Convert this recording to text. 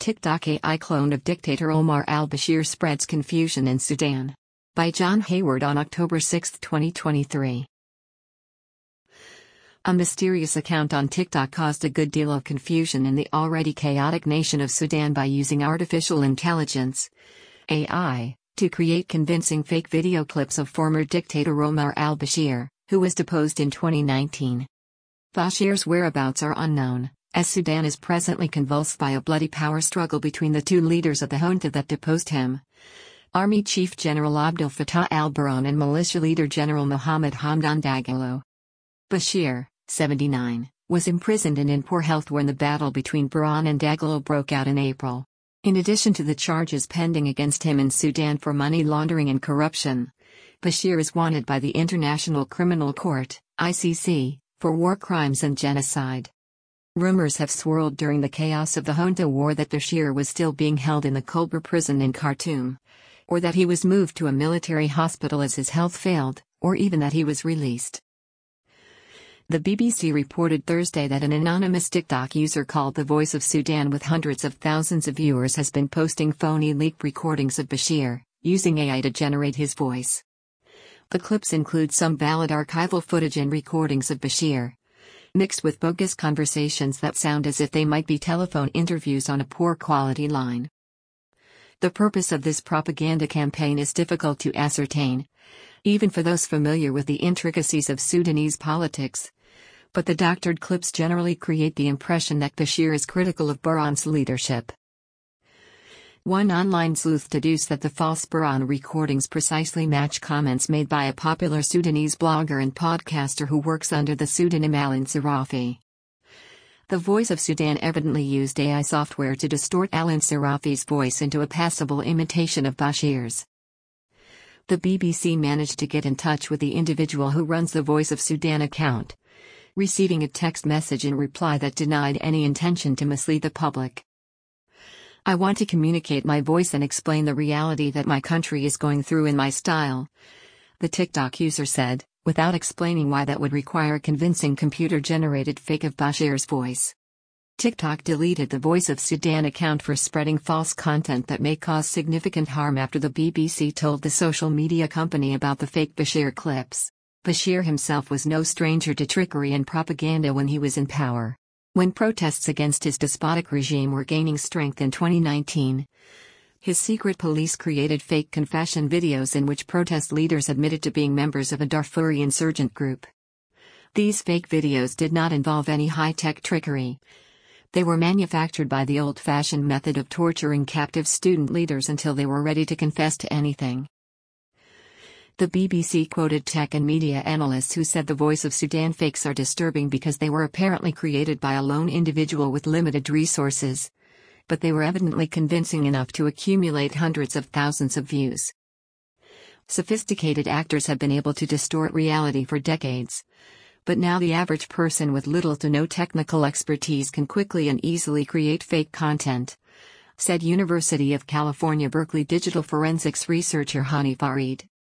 TikTok AI clone of dictator Omar al-Bashir spreads confusion in Sudan. By John Hayward on October 6, 2023. A mysterious account on TikTok caused a good deal of confusion in the already chaotic nation of Sudan by using artificial intelligence, AI, to create convincing fake video clips of former dictator Omar al-Bashir, who was deposed in 2019. Bashir's whereabouts are unknown, as Sudan is presently convulsed by a bloody power struggle between the two leaders of the junta that deposed him. Army Chief General Abdel Fattah al-Burhan and militia leader General Mohammed Hamdan Dagalo. Bashir, 79, was imprisoned and in poor health when the battle between Burhan and Dagalo broke out in April. In addition to the charges pending against him in Sudan for money laundering and corruption, Bashir is wanted by the International Criminal Court, ICC, for war crimes and genocide. Rumors have swirled during the chaos of the junta war that Bashir was still being held in the Kolber prison in Khartoum, or that he was moved to a military hospital as his health failed, or even that he was released. The BBC reported Thursday that an anonymous TikTok user called The Voice of Sudan with hundreds of thousands of viewers has been posting phony leaked recordings of Bashir, using AI to generate his voice. The clips include some valid archival footage and recordings of Bashir, mixed with bogus conversations that sound as if they might be telephone interviews on a poor quality line. The purpose of this propaganda campaign is difficult to ascertain, even for those familiar with the intricacies of Sudanese politics, but the doctored clips generally create the impression that Bashir is critical of Burhan's leadership. One online sleuth deduced that the false Burhan recordings precisely match comments made by a popular Sudanese blogger and podcaster who works under the pseudonym Alan Sarafi. The Voice of Sudan evidently used AI software to distort Alan Sarafi's voice into a passable imitation of Bashir's. The BBC managed to get in touch with the individual who runs the Voice of Sudan account, receiving a text message in reply that denied any intention to mislead the public. "I want to communicate my voice and explain the reality that my country is going through in my style," the TikTok user said, without explaining why that would require a convincing computer-generated fake of Bashir's voice. TikTok deleted the Voice of Sudan account for spreading false content that may cause significant harm after the BBC told the social media company about the fake Bashir clips. Bashir himself was no stranger to trickery and propaganda when he was in power. When protests against his despotic regime were gaining strength in 2019, his secret police created fake confession videos in which protest leaders admitted to being members of a Darfuri insurgent group. These fake videos did not involve any high-tech trickery. They were manufactured by the old-fashioned method of torturing captive student leaders until they were ready to confess to anything. The BBC quoted tech and media analysts who said the Voice of Sudan fakes are disturbing because they were apparently created by a lone individual with limited resources, but they were evidently convincing enough to accumulate hundreds of thousands of views. Sophisticated actors have been able to distort reality for decades, but now the average person with little to no technical expertise can quickly and easily create fake content, said University of California Berkeley digital forensics researcher Hani Farid.